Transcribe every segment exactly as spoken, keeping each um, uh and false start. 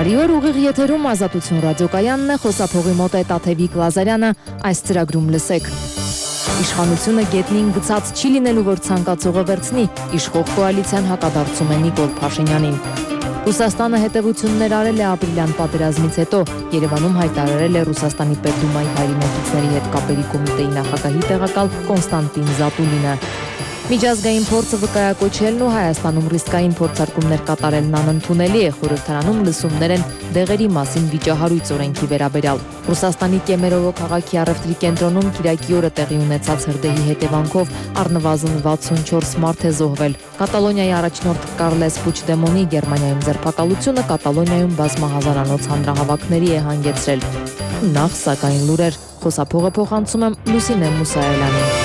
Բարի օր, ուղիղ եթերում Ազատություն ռադիոկայանն է, խոսափողի մոտ է Տաթևիկ Լազարյանը, այս ծրագրում լսեք։ Իշխանությունը գետնին գցած չի լինելու, որ ցանկացողը վերցնի, իշխող կոալիցիան հակադարձում է Նիկոլ Փաշինյանին։ Ռուսաստանը հետևություններ արել է ապրիլյան պատերազմից հետո, Երևանում հայտարարել է Ռուսաստանի Պետդումայի հայրենակիցների հետ կապերի կոմիտեի նախագահի տեղակալ Կոնստանտին Զատուլինը։ Միջազգային փորձը վկայակոչելն ու Հայաստանում ռիսկային փորձարկումներ կատարելն անընդունելի է, խորհրդարանում լսումներ են դեղերի մասին վիճահարույց օրենքի վերաբերյալ։ Ռուսաստանի Կեմերովո քաղաքի առևտրի կենտրոնում Կիրակի օրը տեղի ունեցած հրդեհի հետևանքով առնվազն վաթսունչորս մարդ է զոհվել։ Կատալոնիայի առաջնորդ Կարլես Պուչդեմոնի Գերմանիայում ձերբակալությունը Կատալոնիայում բազմահազարանոց հանրահավաքների է հանգեցրել։ Նախ սակայն լուրեր, խոսափողը փոխանցում եմ Լուսինե Մուսայելյանին։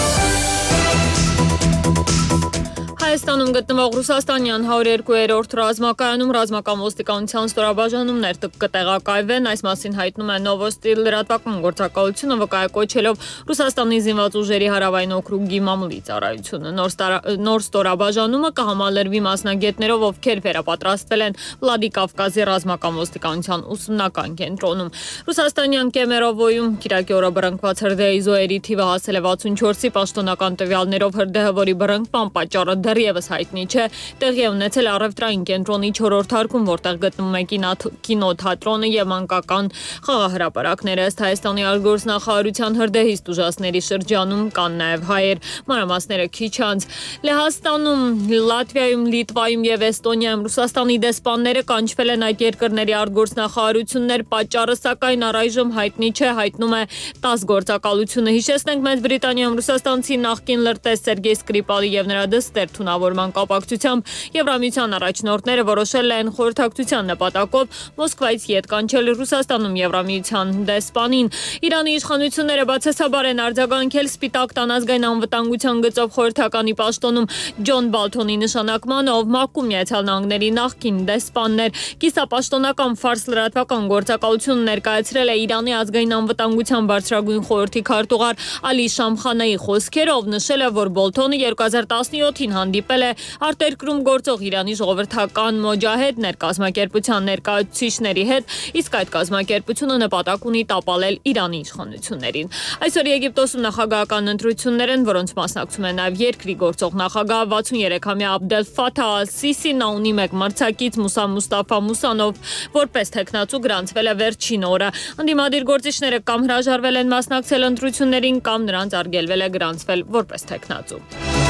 Հայաստանում գտնվող Ռուսաստանյան հարյուր երկու-րդ ռազմակայանում ռազմական ոստիկանության ստորաբաժանումներ կտեղակայվեն, այս մասին հայտնում է Նովոստի լրատվական գործակալությունը, վկայակոչելով Ռուսաստանի զինված ուժերի հարավային օկրուգի մամուլի ծառայությունը։ Նոր ստորաբաժանումը կհամալրվի մասնագետներով, ովքեր վերապատրաստվել են Վլադիկավկազի ռազմական ոստիկանության ուսումնական կենտրոնում։ Ռուսաստանյան Կեմերովոյում Կիրակի օրը բռնկված հրդեհի զոհերի թիվը հասել է վաթսունչորսի, պաշտոնական տվյալներով հրդեհը, որի բռնկման պատճառը դեռևս հայտնի չէ, տեղի է ունեցել առևտրային կենտրոնի չորրորդ հարկում, որտեղ գտնվում է կինոթատրոնը եւ մանկական խաղահրապարակները։ Ըստ Հայաստանի արտգործնախարարության հրդեհից տուժածների շրջանում կան նաեւ հայեր, մանրամասները քիչ անց։ Լեհաստանում, Լատվիայում, Լիտվայում եւ Էստոնիայում Ռուսաստանի դեսպանները կանչվել են այդ երկրների արտգործնախարարություններ, պատճառը սակայն առայժմ հայտնի չէ, հայտնում է տաս գործակալությունը։ Հիշեցնենք, Մեծ Բրիտանիայում ռուսաստանցի նախկին լրտես Սերգեյ Սկրիպալի եւ նրա դստեր թունավորման կապակցությամբ Եվրամիության առաջնորդները որոշել են խորհրդակցության նպատակով Մոսկվայից ետ կանչել Ռուսաստանում Եվրամիության դեսպանին։ Իրանի իշխանությունները բացասաբար են արձագանքել Սպիտակ տան ազգային անվտանգության գծով խորհրդականի պաշտոնում Ջոն Բալթոնի նշանակմանը, ով Մակում Միացյալ Նահանգների նախկին դեսպաններ։ Կիսապաշտոնական ֆարս լրատվական գործակալությունը ներկայացրել է Իրանի ազգային անվտանգության բարձրագույն խորհրդի քարտուղար Ալի Շամխանայի խոսքերով, նշել է, որ Բոլթոնը երկու հազար տասնյոթին հանդիպել է արտերկրում գործող Իրանի ժողովրդական մոջահեդներ կազմակերպության ներկայացուցիչների հետ, իսկ այդ կազմակերպությունը նպատակ ունի տապալել Իրանի իշխանություններին։ Այսօր Եգիպտոսում նախագահական ընտրություններ են, որոնց մասնակցում է նաև երկրի գործող նախագահ վաթսուներեքամյա Աբդել Ֆաթահ Ալ-Սիսին, նա ունի մեկ մրցակից Մուսա Մուստաֆա Մուսանով, որպես թեկնածու գրանցվել է վերջին օրը։ Ընդդիմադիր գործիչները կամ հրաժարվել են մասնակցել ընտրություններին, կամ նրանց արգելվել է գրանցվել որպես թեկնածու։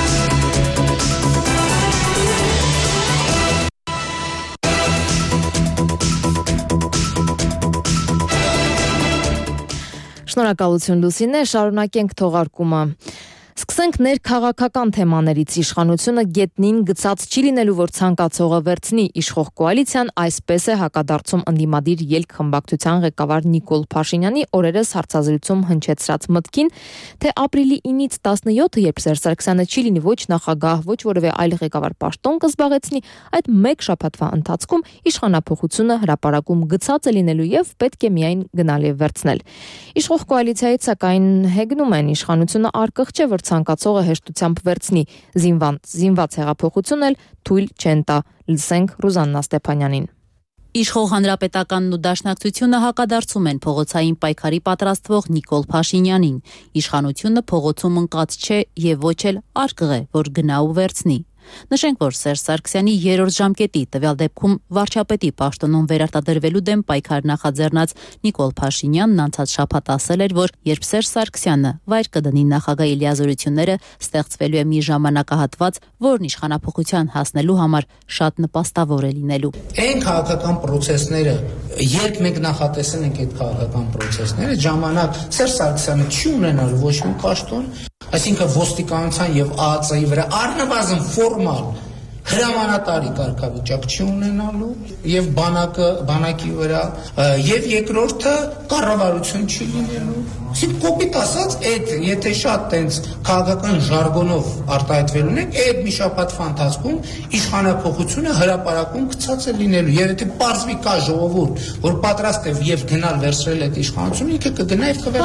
Շնորհակալություն Լուսինե, շարունակենք թողարկումը։ Սկսենք ներքաղաքական թեմաներից։ Իշխանությունը գետնին գցած չի լինելու, որ ցանկացողը վերցնի, իշխող կոալիցիան այսպես է հակադարձում ընդդիմադիր ելք խմբակցության ղեկավար Նիկոլ Փաշինյանի օրերս հարցազրույցում հնչեցրած մտքին, թե ապրիլի ինից տասնյոթը, երբ Սերժ Սարգսյանը չի լինի ոչ նախագահ, ոչ որևէ այլ ղեկավար պաշտոն կզբաղեցնի, այդ մեկ շաբաթվա ընթացքում իշխանափոխությունը հրապարակում գցած է լինելու եւ պետք է միայն գնալ եւ վերցնել։ Իշխող կոալիցիայից սակայն հեգնում են, իշխանությունը արկղ չէ, որ ցանկացողը հեշտությամբ վերցնի, զինված, զինված հեղափոխություն էլ թույլ չեն տա։ Լսենք Ռուզաննա Ստեփանյանին։ Իշխող հանրապետականն ու դաշնակցությունը հակադարձում են փողոցային պայքարի պատրաստվող Նիկոլ Փաշինյանին։ Իշխանությունը փողոցում ընկած չէ եւ ոչ էլ արկղ է, որ գնա ու վերցնի։ Նշենք, որ Սերժ Սարգսյանի երրորդ ժամկետի տվյալ դեպքում վարչապետի պաշտոնում վերարտադրվելու դեմ պայքար նախաձեռնած Նիկոլ Փաշինյանն անցած շաբաթ ասել էր, որ երբ Սերժ Սարգսյանը վայր կդնի նախագահի լիազորությունները, ստեղծվելու է մի ժամանակահատված, որն իշխանափոխության հասնելու համար շատ նպաստավոր է լինելու։ Այն քաղաքական process-ները, երբ մենք նախատեսել ենք այդ քաղաքական process-ները, ժամանակ Սերժ Սարգսյանը չի ունենալ ոչ մի պաշտոն, այսինքն ոստիկանության եւ ԱԱԾ-ի վրա առնվազն ֆորմալ հրամանատարի կարգավիճակ չի ունենալու եւ բանակը բանակի վրա եւ երկրորդը կառավարություն չի լինելու։ Իսկ կոպիտ ասած, այդ եթե շատ տենց քաղաքական ժարգոնով արտահայտվելու ենք, այդ մի շաբաթվա ընթացքում իշխանափոխությունը հրապարակում գցած է լինելու եւ եթե պարզվի կա ժողովուրդ, որ պատրաստ է եւ գնալ վերցրել այդ իշխանությունը, ինքը կգնա եւ կվերցնի։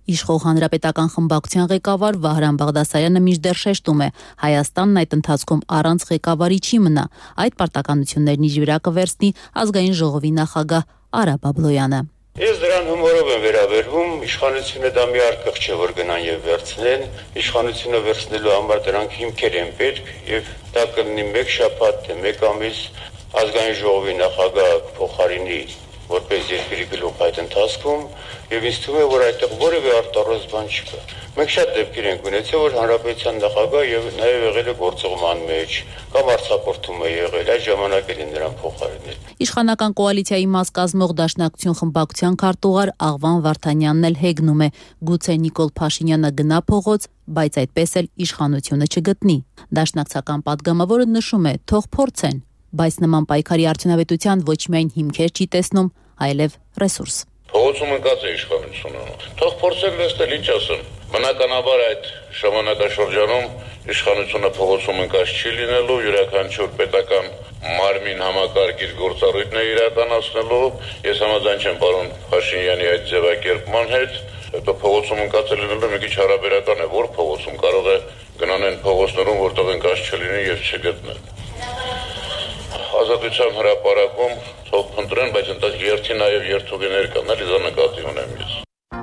Իշխող հանրապետական խմբակցության ղեկավար Վահրամ Բաղդասարյանը մինչդեռ շեշտում է, Հայաստանն այդ ընթացքում առանց ղեկավարի չի մնա, այդ պարտականություններն իր վրա կվերցնի ազգային ժողովի նախագահ Արա Բաբլոյանը։ Ես դրան հումորով եմ վերաբերվում, իշխանությունը դա մի արկղ չէ, որ գնան եւ վերցնեն, իշխանությունը վերցնելու համար դրանք հիմքեր են պետք եւ դա կլինի մեկ շաբաթ, թե մեկ ամիս ազգային ժողովի նախագահ փոխարինի որպես երկրի գլուխ այդ ընթացքում եւ ինձ թվում է, որ այդտեղ որևէ արտարոց բան չկա։ Մենք շատ դեպքեր ենք ունեցել, որ հանրապետության նախագահ եւ նաեւ եղել է գործողման մեջ կամ արձակուրդում է եղել, այդ ժամանակ էլ նրան փոխարինել։ Իշխանական կոալիցիայի մաս կազմող Դաշնակցություն խմբակցության քարտուղար Աղվան Վարդանյանն էլ հեգնում է, գուցե Նիկոլ Փաշինյանը գնա փողոց, բայց այդպես էլ իշխանությունը չգտնի։ Դաշնակցական падգամավորը նշում է, թող փորձեն, բայց նման պայքարի արդյունավետության ոչ միայն հիմքեր չի տեսնում, այլև ռեսուրս։ Փողոցում ընկած է իշխանությունը։ Թող փորձեն վերցնել, ինչ ասեմ։ Բնականաբար այդ ժամանակաշրջանում իշխանությունը փողոցում ընկած չի լինելու, յուրաքանչյուր պետական մարմին համակարգ իր գործառույթն է իրականացնելու։ Ես համաձայն չեմ պարոն Փաշինյանի այդ ձևակերպման հետ, հետո փողոցում ընկած լինելու մի քիչ հարաբերական է, որ փողոցում կարող է գնանեն փողոցներում, որտեղ ընկած չլինի եւ չգտնեն։ Ազատության հրապարակում թող փնտրեն, բայց ընդ երթի նաև երթուղիներ կան, էլի դա նկատի ունեմ ես։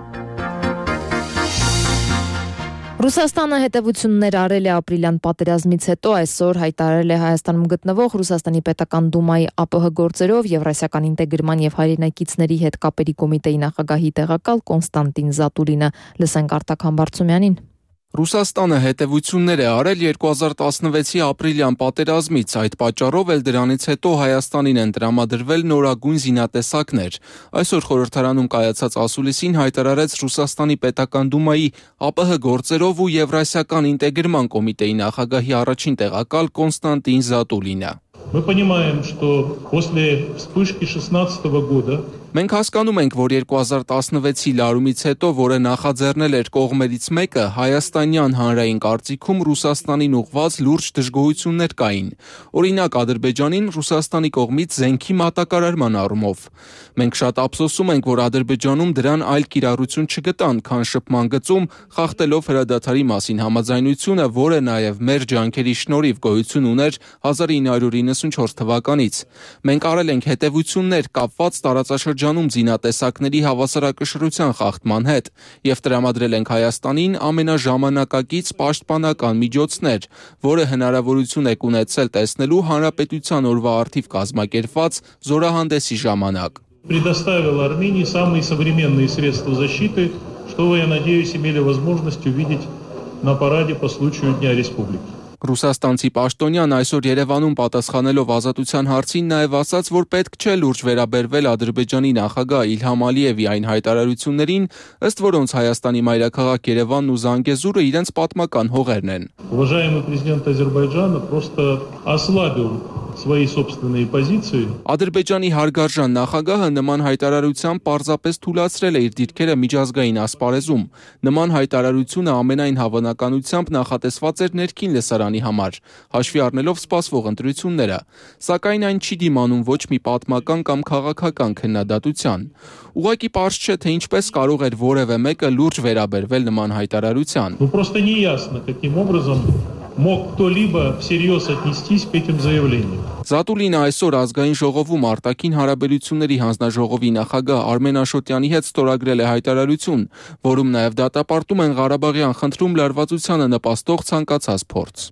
Ռուսաստանը հետևություններ արել է ապրիլյան պատերազմից հետո, այսօր հայտարարել է Հայաստանում գտնվող Ռուսաստանի պետական դումայի ԱՊՀ գործերով Եվրասիական ինտեգրման եւ հայրենակիցների հետ կապերի կոմիտեի նախագահի տեղակալ Կոնստանտին Զատուլինը։ Լսենք Արտակ Համբարձումյանին։ Ռուսաստանը հետևություններ է արել երկու հազար տասնվեցի ապրիլյան պատերազմից, այդ պատճառով էլ դրանից հետո Հայաստանին են տրամադրվել նորագույն զինատեսակներ։ Այսօր խորհրդարանում կայացած ասուլիսին հայտարարեց Ռուսաստանի պետական դումայի ԱՊՀ գործերով ու Եվրասիական ինտեգրման կոմիտեի նախագահի առաջին տեղակալ Կոնստանտին Զատուլինը։ Мы понимаем, что после вспышки шестнадцатого года Մենք հասկանում ենք, որ երկու հազար տասնվեցի լարումից հետո, որը նախաձեռնել էր կողմերից մեկը, հայաստանյան հանրային կարծիքում Ռուսաստանին ուղղված լուրջ դժգոհություններ կային։ Օրինակ Ադրբեջանին Ռուսաստանի կողմից զենքի մատակարարման առումով։ Մենք շատ ափսոսում ենք, որ Ադրբեջանում դրան այլ կիրառություն չգտան, քան շփման գծում, խախտելով հրադադարի մասին համաձայնությունը, որը նաև մեր ջանքերի շնորհիվ գոյություն ուներ հազար ինը հարյուր իննսունչորս թվականից։ Մենք արել ենք հետևություններ կապված տարածաշրջանում զինատեսակների հավասարակշռության խախտման հետ եւ տրամադրել ենք Հայաստանին ամենաժամանակակից պաշտպանական միջոցներ, որը հնարավորություն է ունեցել տեսնելու հանրապետության օրվա առթիվ կազմակերպված զորահանդեսի ժամանակ։ Предоставил Армении самые современные средства защиты, что вы, я надеюсь, имели возможность увидеть на параде по случаю Дня Республики. Ռուսաստանցի պաշտոնյան այսօր Երևանում պատասխանելով ազատության հարցին նաև ասաց, որ պետք չէ լուրջ վերաբերվել Ադրբեջանի նախագահ Իլհամ Ալիևի այն հայտարարություններին, ըստ որոնց Հայաստանի մայրաքաղաք Երևանն ու Զանգեզուրը իրենց պատմական հողերն են։ Уважаемый президент Азербайджана просто ослабил свои собственные позиции. Ադրբեջանի հարգարժան նախագահը նման հայտարարությամբ պարզապես թույլատրել է իր դիրքերը միջազգային ասպարեզում։ Նման հայտարարությունը ամենայն հավանականությամբ նախատեսված էր ներքին լսարանի համար, հաշվի առնելով սպասվող ընտրությունները, սակայն այն չի դիմանում ոչ մի պատմական կամ քաղաքական քննադատության։ Ուղղակի պարզ չէ, թե ինչպես կարող էր որևէ մեկը լուրջ վերաբերվել նման հայտարարության։ Ну просто неясно, каким образом мог кто-либо всерьез отнестись к этим заявлениям. Զատուլինը այսօր ազգային ժողովում արտաքին հարաբերությունների հանձնաժողովի նախագահ Արմեն Աշոտյանի հետ ստորագրել է հայտարարություն, որում նաև դատապարտում են Ղարաբաղյան խնդրում լարվածությանը նպաստող ցանկացած փորձ։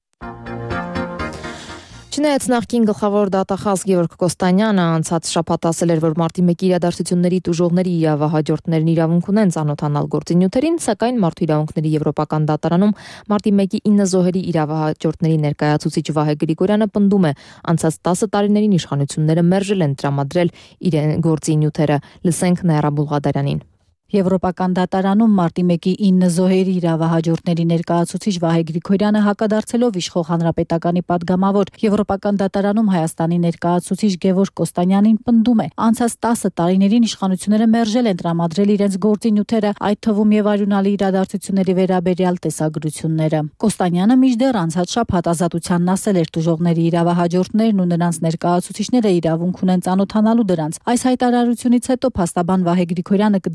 Չնայած նախկին գլխավոր դատախազ Գևորգ Կոստանյանը անցած շաբաթ ասել էր, որ մարտի մեկի իրադարձությունների տուժողների իրավահաջորդներն իրավունք ունեն ծանոթանալ գործընյութերին, սակայն մարդու իրավունքների եվրոպական դատարանում մարտի մեկի ինը զոհերի իրավահաջորդների ներկայացուցիչ Վահե Գրիգորյանը պնդում է, անցած տասը տարիներին իշխանությունները մերժել են տրամադրել իրեն գործընյութերը։ Լսենք Նաիրա Բուլղադարյանին։ Եվրոպական դատարանում մարտի մեկի ինը զոհերի իրավահաջորդների ներկայացուցիչ Վահե Գրիգորյանը հակադարձելով իշխող հանրապետականի падգամավոր Եվրոպական դատարանում Հայաստանի ներկայացուցիչ Գևորգ Կոստանյանին պնդում է, անցած տասը տարիներին իշխանությունները մերժել են տրամադրել իրենց գործընյութերը, այդ թվում եւ արյունալի իրադարձությունների վերաբերյալ տեսագրությունները։ Կոստանյանը մինչդեռ անցած շաբաթ ազատությանն ասել էր, տուժողների իրավահաջորդներն ու նրանց ներկայացուցիչները իրավունք ունեն ծանոթանալու դրանց։ Այս հայտարարությունից հետո փաստաբան Վահե Գրիգորյանը կդիմի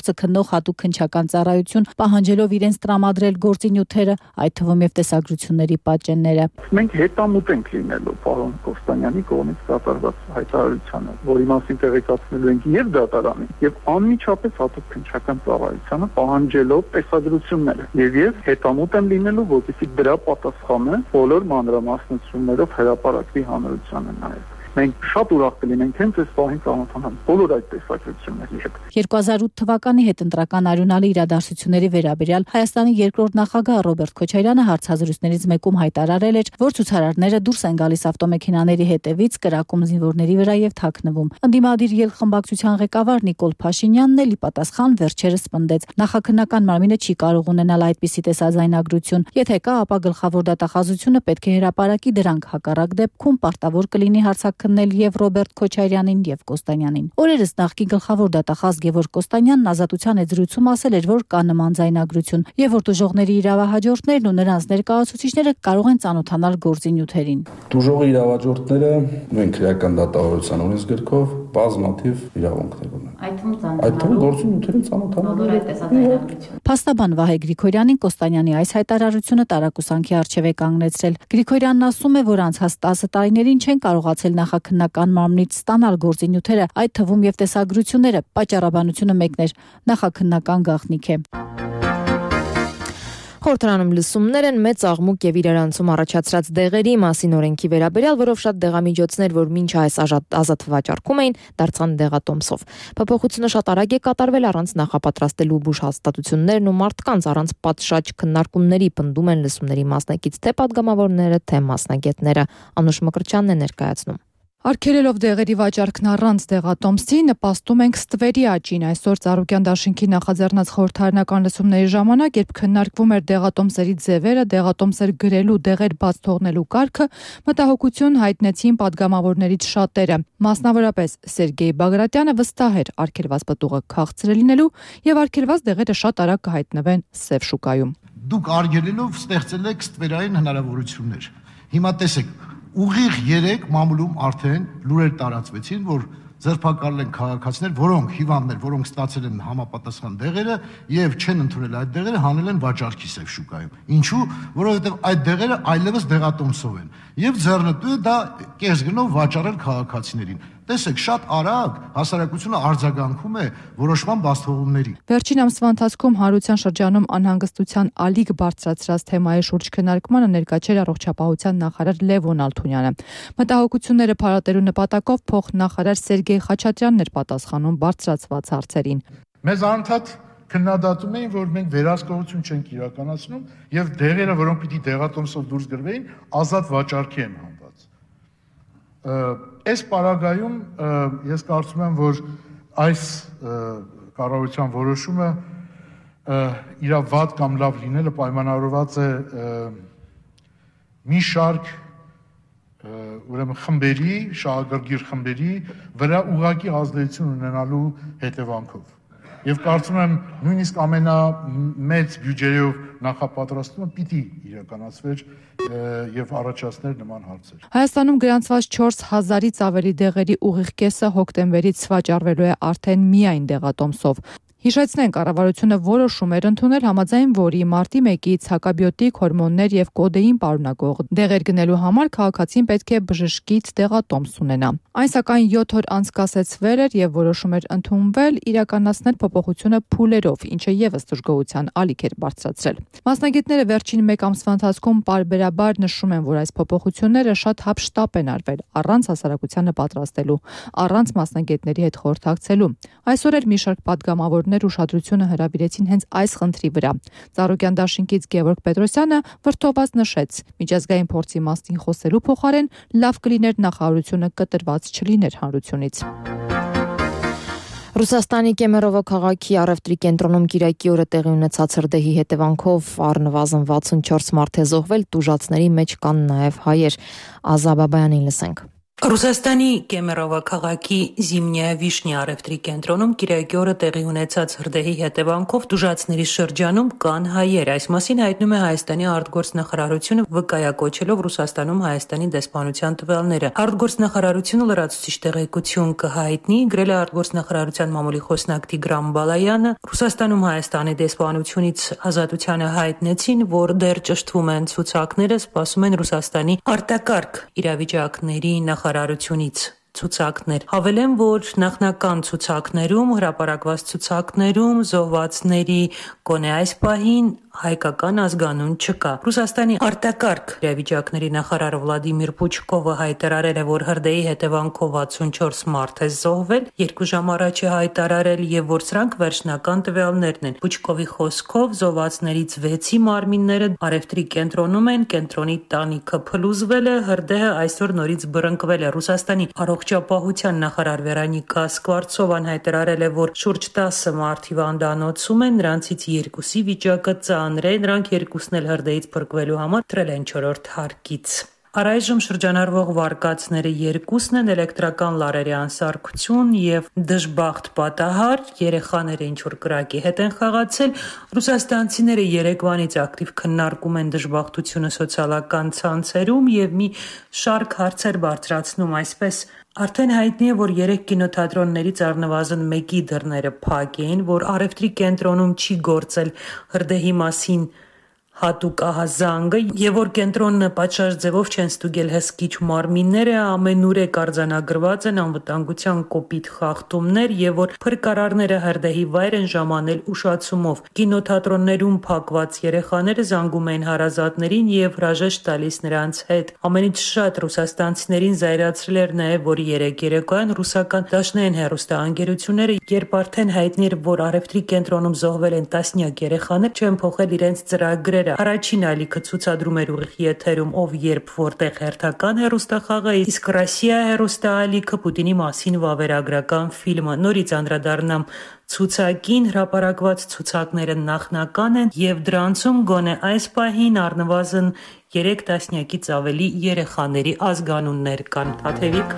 գործը քննող հատուկ քննչական ծառայություն, պահանջելով իրենց տրամադրել գործի նյութերը, այդ թվում եւ տեսագրությունների պատճենները։ Մենք հետամուտ ենք լինելու պարոն Կոստանյանի կողմից կատարված հայտարարությանը, որի մասին տեղեկացնելու ենք եւ դատարանին, եւ անմիջապես հատուկ քննչական ծառայությանը պահանջելով տեսագրությունները։ Եվ ես հետամուտ եմ լինելու, որպեսզի դրա պատասխանը բոլոր մանրամասնություններով հրապարակվի հանրությանը նաեւ։ Մենք շատ ուրախ կլինենք հենց այս պահին ծանոթանալ բոլոր այդ տեսակետների հետ։ երկու հազար ութ թվականի հետընտրական արյունալի իրադարձությունների վերաբերյալ Հայաստանի երկրորդ նախագահ Ռոբերտ Քոչարյանը հարցազրույցներից մեկում հայտարարել էր, որ ցուցարարները դուրս են գալիս ավտոմեքենաների հետևից, կրակում զինվորների վրա եւ թաքնվում։ Ընդդիմադիր ելխմբակցության ղեկավար Նիկոլ Փաշինյանն էլ ի պատասխան վերջերս պնդեց. նախաքննական մարմինը չի կարող ունենալ այդպիսի տեսաձայնագրություն։ Եթե կա, ապա գլխավոր դատախազությունը պետք է հրապարակի դրանք, հակառակ դեպքում պարտավոր կլինի հարցակ քննել եւ Ռոբերտ Քոչարյանին եւ Կոստանյանին։ Օրերս նախկին գլխավոր դատախազ Գևորգ Կոստանյանն ազատության եզրույցում ասել էր, որ կա նման ձայնագրություն եւ որ դժողների իրավահաջորդներն ու նրանց ներկայացուցիչները կարող են ծանոթանալ գործի նյութերին։ Դժողի իրավահաջորդները նույն քրեական դատավարության օրենսգրքով բազմաթիվ իրավունքներ ունեն։ Այդ թվում Այդ թվում գործի նյութերին ծանոթանալու։ Փաստաբան Վահե Գրիգորյանին Կոստանյանի այս հայտարարությունը տարակուսանքի առջև է կանգնեցրել։ Գրիգորյանն ասում է, որ անցած տասը տարիներին չեն կարողացել նախաքննական մարմնից ստանալ գործի նյութերը, այդ թվում եւ տեսագրությունները, պատճառաբանությունը մեկն էր, նախաքննական գաղտնիք է։ Խորհրդարանում լսումներ են մեծ աղմուկ եւ իրարանցում առաջացրած դեղերի մասին օրենքի վերաբերյալ, որով շատ դեղամիջոցներ, որ մինչ այս ազատ վաճառքում էին, դարձան դեղատոմսով։ Փոփոխությունը շատ արագ է կատարվել առանց նախապատրաստելու բուժ հաստատություններն ու մարդկանց առանց պատշաճ քննարկումների, պնդում են լսումների մասնակից թե падգամավորները, թե մասնագետները։ Անուշ Մկրտչյանն է ներկայացնում։ Արգելելով դեղերի վաճառքն առանց դեղատոմսի նպաստում ենք ստվերի աճին։ Այսօր Ծառուկյան դաշինքի նախաձեռնած խորհրդարանական լսումների ժամանակ, երբ քննարկվում էր դեղատոմսերի ձևերը, դեղատոմսեր գրելու, դեղեր բաց թողնելու կարգը, մտահոգություն հայտնեցին падգամավորներից շատերը։ Մասնավորապես Սերգեյ Բագրատյանը վստահ էր արգելված պտուղը քաղցր է լինելու եւ արգելված դեղերը շատ արագ կհայտնվեն սև շուկայում։ Դուք արգելելով ստեղծել եք ստվերային հնարավորություններ։ Հիմա տեսեք, ուղիղ երեք մամուլում արդեն լուրեր տարածվեցին, որ ձերբակալել են քաղաքացիներ, որոնք հիվանդներ, որոնք ստացել են համապատասխան դեղերը եւ չեն ընդունել այդ դեղերը, հանել են վաճառքի սև շուկայում։ Ինչու՞, որովհետեւ այդ դեղերը այլևս դեղատոմսով են եւ ձեռնտու է դա կես գնով վաճառել քաղաքացիներին։ Տեսեք, շատ արագ հասարակությունը արձագանքում է որոշման բացթողումների։ Վերջին ամսվա ընթացքում հանրության շրջանում անհանգստության ալիք բարձրացրած թեմայի շուրջ քննարկմանը ներկա չէր առողջապահության նախարար Լևոն Ալթունյանը։ Մտահոգությունները փարատելու նպատակով փոխնախարար Սերգեյ Խաչատրյանն էր պատասխանում բարձրացված հարցերին։ Մեզ անընդհատ քննադատում էին, որ մենք վերահսկողություն չենք իրականացնում եւ դեղերը, որոնք պիտի դեղատոմսով դուրս գրվեին, ազատ վաճառքի են հանված։ Այս պարագայում ես կարծում եմ, որ այս կառավարության որոշումը իր վատ կամ լավ լինելը պայմանավորված է մի շարք ուրեմն խմբերի, շահագրգիռ խմբերի վրա ուղղակի ազդեցություն ունենալու հետևանքով։ Եվ կարծում եմ նույնիսկ ամենամեծ բյուջեով նախապատրաստումը պիտի իրականացվեր եւ առաջացներ նման հարցեր։ Հայաստանում գրանցված չորս հազարից ավելի դեղերի ուղիղ կեսը հոկտեմբերից վաճառվելու է արդեն միայն դեղատոմսով։ Հիշեցնենք, կառավարությունը որոշում էր ընդունել, համաձայն որի մարտի մեկից հակաբիոտիկ, հորմոններ եւ կոդեին պարունակող դեղեր գնելու համար քաղաքացին պետք է բժշկից դեղատոմս ունենա։ Այն սակայն յոթ օր անց կասեցվել էր եւ որոշում էր ընդունվել իրականացնել փոփոխությունը փուլերով, ինչը եւս դժգոհության ալիք էր բարձրացրել։ Մասնագետները վերջին մեկ ամսվա ընթացքում պարբերաբար նշում են, որ այս փոփոխությունները շատ հապշտապ են արվել, առանց հասարակությանը պատրաստելու, առանց մասնագետների հետ խորհրդակցելու։ Այսօր էլ մի շարք падգամավորներ ուշադրությունը հրավիրեցին հենց այս խնդրի վրա։ Ծառուկյան դաշինքից Գևորգ Պետրոսյանը վրդովված նշեց. միջազգային փորձի մասին խոսելու փոխարեն լավ կլիներ նախարարությունը կտրված չլիներ հանրությունից։ Ռուսաստանի Կեմերովո քաղաքի առևտրի կենտրոնում Կիրակի օրը տեղի ունեցած հրդեհի հետևանքով առնվազն վաթսունչորս մարդ է զոհվել, տուժածների մեջ կան նաև հայեր։ Ազա Բաբայանին լսենք։ Ռուսաստանի Կեմերովա քաղաքի Զիմնյա Վիշնի առևտրի կենտրոնում կիրակի օրը տեղի ունեցած հրդեհի հետևանքով տուժածների շրջանում կան հայեր։ Այս մասին հայտնում է Հայաստանի արտգործնախարարությունը, վկայակոչելով Ռուսաստանում Հայաստանի դեսպանության տվյալները։ Արտգործնախարարությունը լրացուցիչ տեղեկություն կհայտնի, գրել է արտգործնախարարության մամուլի խոսնակ Տիգրան Բալայանը։ Ռուսաստանում Հայաստանի դեսպանությունից ազատությանը հայտնեցին, որ դեռ ճշտվում են ցուցակները, սպասում են Ռուսաստանի արտակարգ իրավիճակների նախարարությունից ցուցակներ։ Հավելեմ, որ նախնական ցուցակներում, հրապարակված ցուցակներում զոհվածների գոնե այս պահին հայկական ազգանուն չկա։ Ռուսաստանի արտակարգ իրավիճակների նախարար Վլադիմիր Պուչկովը հայտարարել է, որ հրդեհի հետևանքով վաթսունչորս մարդ է զոհվել, երկու ժամ առաջ է հայտարարել եւ որ սրանք վերջնական տվյալներն են։ Պուչկովի խոսքով զոհվածներից վեցի մարմինները առևտրի կենտրոնում են, կենտրոնի տանիքը փլուզվել է, հրդեհը այսօր նորից բռնկվել է։ Ռուսաստանի առողջապահության նախարար Վերոնիկա Սկվարցովան հայտարարել է, որ շուրջ տասը մարդ հիվանդանոցում են, նրանցից երկուսի վիճակը Նրանք երկուսն էլ հրդեհից փրկվելու համար թռել են չորրորդ հարկից։ Առայժմ շրջանառվող վարկածները երկուսն են՝ էլեկտրական լարերի անսարքություն եւ դժբախտ պատահար, երեխաները ինչ-որ կրակի հետ են խաղացել։ Ռուսաստանցիները երեկվանից ակտիվ քննարկում են դժբախտությունը սոցիալական ցանցերում եւ մի շարք հարցեր բարձրացնում, այսպես Արդեն հայտնի է, որ երեք կինոթատրոններից առնվազն մեկի դռները փակ էին, որ առևտրի կենտրոնում չի գործել հրդեհի մասին հատուկ ահազանգը եւ որ կենտրոնը պատշաճ ձևով չեն ստուգել հսկիչ մարմինները, ամենուրեք արձանագրված են անվտանգության կոպիտ խախտումներ եւ որ փրկարարները հրդեհի վայր են ժամանել ուշացումով։ Կինոթատրոններում փակված երեխաները զանգում են հարազատներին եւ հրաժեշտ տալիս նրանց հետ։ Ամենից շատ ռուսաստանցիներին զայրացրել էր նաեւ, որ երեք երեկոյան ռուսական դաշնային հեռուստաընկերությունները, երբ արդեն հայտնի էր, որ առևտրի կենտրոնում զոհվել են տասնյակ երեխաներ, չեն փոխել իրենց ծրագրերը։ Առաջին ալիքը ցուցադրում էր ուղիղ եթերում ով երբ որտեղ հերթական հեռուստախաղը, իսկ Ռոսիա հեռուստաալիքը Պուտինի մասին վավերագրական ֆիլմը։ Նորից անդրադառնամ ցուցակին, հրապարակված ցուցակները նախնական են եւ դրանցում գոնե այս պահին առնվազն երեք տասնյակից ավելի երեխաների ազգանուններ կան։ Թաթևիկ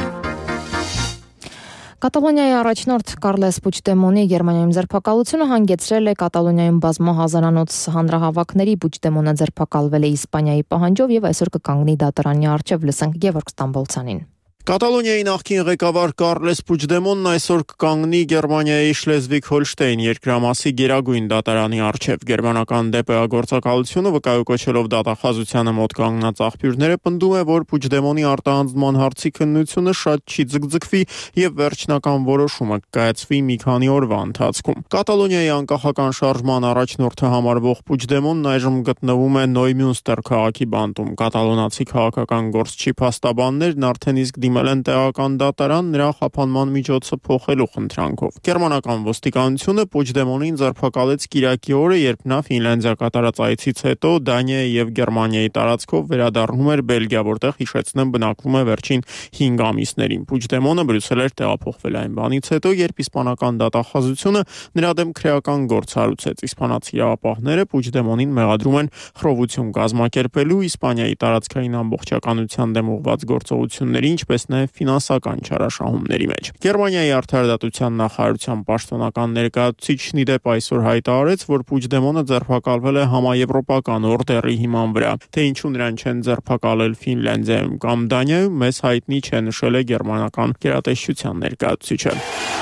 Կատալոնիայի առաջնորդ Կարլես Պուչդեմոնի Գերմանիայում ձերբակալությունը հանգեցրել է Կատալոնիայում բազմահազարանոց հանրահավաքների։ Պուչդեմոնը ձերբակալվել է Իսպանիայի պահանջով եւ այսօր կկանգնի դատարանի առջև, լսենք Գևորգ Ստամբոլցյանին։ Կատալոնիայի նախկին ղեկավար Կարլես Պուչդեմոնն այսօր կկանգնի Գերմանիայի Շլեզվիգ-Հոլշտեյն երկրամասի գերագույն դատարանի առջև։ Գերմանական դե պե գործակալությունը վկայակոչելով դատախազությանը մոտ կանգնած աղբյուրները պնդում է, որ Պուչդեմոնի արտահանձնման հարցի քննությունը շատ չի ձգձգվի եւ վերջնական որոշումը կայացվի մի քանի օրվա ընթացքում։ Կատալոնիայի անկախական շարժման առաջնորդը համարվող Պուչդեմոնն այժմ գտնվում է Նոյմյունստեր քաղաքի բանտում։ Կատալոնացի քաղաքական գործչի փաստաբաններն արդեն իսկ են տեղական դատարան նրա խափանման միջոցը փոխելու խնդրանքով։ Գերմանական ոստիկանությունը Պուչդեմոնին ձերբակալեց Կիրակի օրը, երբ նա Ֆինլանդիա կատարած այցից հետո Դանիայի եւ Գերմանիայի տարածքով վերադառնում էր Բելգիա, որտեղ հիշեցնեմ բնակվում է վերջին հինգ ամիսներին։ Պուչդեմոնը Բրյուսել էր տեղափոխվել այն բանից հետո, երբ իսպանական դատախազությունը նրա դեմ քրեական գործ հարուցեց։ Իսպանացի իրավապահները Պուչդեմոնին մեղադրում են խռովություն կազմակերպելու, Իսպանիայի տարածքային ամբողջականության դեմ ուղղված գործողությունների, ինչպես նաև ֆինանսական չարաշահումների մեջ։ Գերմանիայի արդարադատության նախարարության պաշտոնական ներկայացուցիչն ի դեպ այսօր հայտարարեց, որ Պուչդեմոնը ձերբակալվել է համաեվրոպական օրդերի հիման վրա։ Թե ինչու նրան չեն ձերբակալել Ֆինլանդիայում կամ Դանիայում, մեզ հայտնի չէ, նշել է գերմանական գերատեսչության ներկայացուցիչը։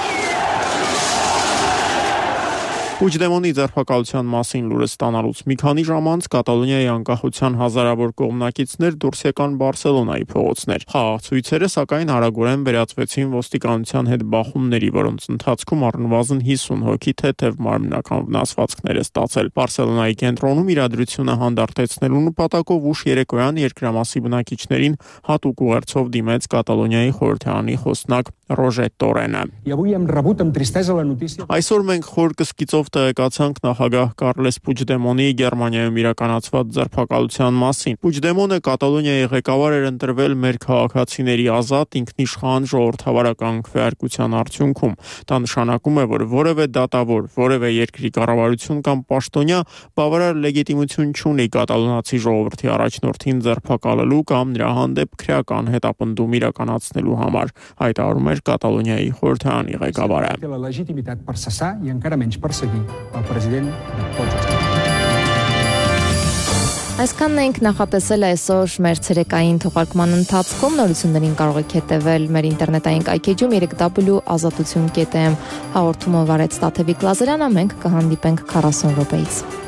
Պուչդեմոնի ձերբակալության մասին լուրը ստանալուց մի քանի ժամ անց Կատալոնիայի անկախության հազարավոր կողմնակիցներ դուրս եկան Բարսելոնայի փողոցներ։ Խաղաղցույցերը սակայն արագորեն վերածվեցին ոստիկանության հետ բախումների, որոնց ընթացքում առնվազն հիսուն հոգի թեթև մարմնական վնասվածքներ է ստացել։ Բարսելոնայի կենտրոնում իրադրությունը հանդարտեցնելու նպատակով ուշ երեկոյան երկրամասի բնակիչներին հատուկ ուղերձով դիմեց Կատալոնիայի խորհրդարանի խոսնակ Ռոժե Տորենը։ Այսօր մենք խոր կսկիծով լրագրողներով տեղեկացանք նախագահ Կարլես Պուջդեմոնի Գերմանիայում իրականացված ձերբակալության մասին։ Պուջդեմոնը Կատալոնիայի ղեկավար էր ընտրվել մեր քաղաքացիների ազատ ինքնիշխան ժողովրդավարական քվեարկության արդյունքում։ Դա նշանակում է, որ որևէ դատավոր, որևէ երկրի կառավարություն կամ պաշտոնյա բավարար լեգիտիմություն չունի կատալոնացի ժողովրդի առաջնորդին ձերբակալելու կամ նրա հանդեպ քրեական հետապնդում իրականացնելու համար, հայտարարում էր Կատալոնիայի խորհրդարանի ղեկավարը։ La legitimitat per cessar i encara menys perseguir el president de tots els Այսքանն ենք նախատեսել այսօր մեր ցերեկային թողարկման ընթացքում։ Նորություններին կարող եք հետևել մեր ինտերնետային կայքեջում երեք w ազատություն կետ am հաղորդումը վարեց Տաթևիկ Լազարյանը, մենք կհանդիպենք քառասուն րոպեից։